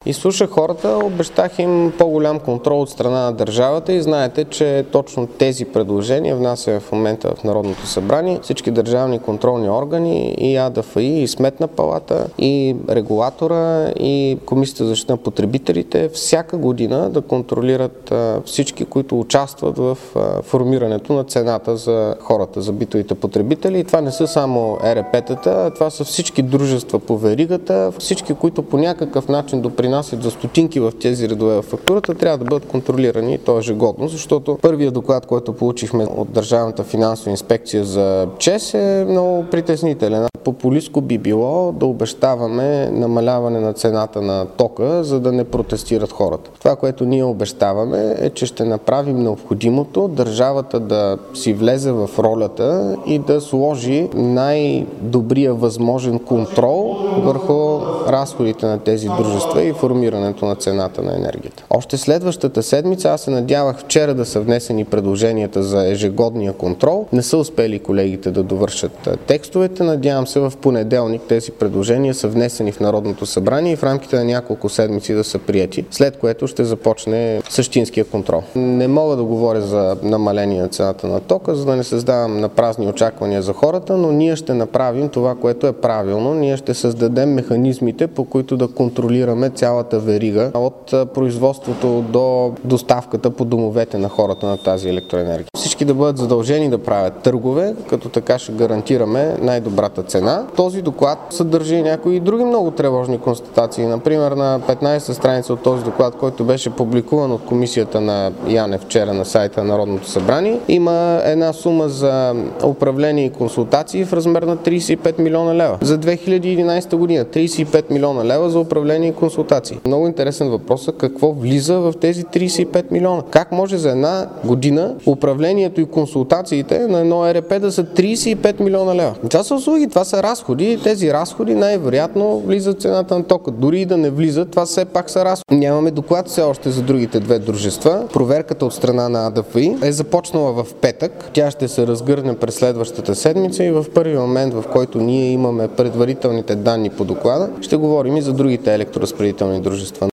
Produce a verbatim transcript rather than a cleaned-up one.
Изслушах хората, обещах им по-голям контрол от страна на държавата и знаете, че точно тези предложения внася в момента в Народното събрание. Всички държавни контролни органи, и А Д Ф И, и Сметна палата, и регулатора, и Комисията за защита на потребителите всяка година да контролират всички, които участват в формирането на цената за хората, за битовите потребители. И това не са само Е Р П-тата, това са всички дружества по веригата, всички, които по някакъв начин допринасят за стотинки в тези редове в фактурата, трябва да бъдат контролирани и то ежегодно, защото първият доклад, който получихме от Държавната финансова инспекция за ЧЕЗ е много притеснителен. Популистко би било да обещаваме намаляване на цената на тока, за да не протестират хората. Това, което ние обещаваме, е, че ще направим необходимото държавата да си влезе в ролята и да сложи най-добрия възможен контрол върху разходите на тези дружества и формирането на цената на енергията. Още следващата седмица аз се надявах вчера да са внесени предложенията за ежегодния контрол. Не са успели колегите да довършат текстовете. Надявам се в понеделник тези предложения са внесени в Народното събрание и в рамките на няколко седмици да са прияти, след което ще започне същинския контрол. Не мога да говоря за намаление на цената на тока, за да не създавам напразни очаквания за хората, но ние ще направим това, което е правилно. Ние ще създадем механизмите, по които да контролираме цялата верига от производството до доставката по домовете на хората на тази електроенергия. Всички да бъдат задължени да правят търгове, като така ще гарантираме най-добрата цена. Този доклад съдържа и някои други много тревожни констатации. Например, на петнайсета страница от този доклад, който беше публикуван от комисията на Янев вчера на сайта на Народното събрание, има една сума за управление и консултации в размер на трийсет и пет милиона лева. За две хиляди и единайсета година трийсет и пет милиона лева за управление и консултации. Много интересен въпрос е какво влиза в тези трийсет и пет милиона. Как може за една година управлението и консултациите на едно Е Р П да са трийсет и пет милиона лева? Това са услуги, това са разходи и тези разходи най-вероятно влизат в цената на тока. Дори и да не влизат, това все пак са разходи. Нямаме доклад все още за другите две дружества. Проверката от страна на А Д Ф И е започнала в петък. Тя ще се разгърне през следващата седмица и в първи момент, в който ние имаме предварителните данни по доклада, ще говорим и за другите електроразпределителни дружества.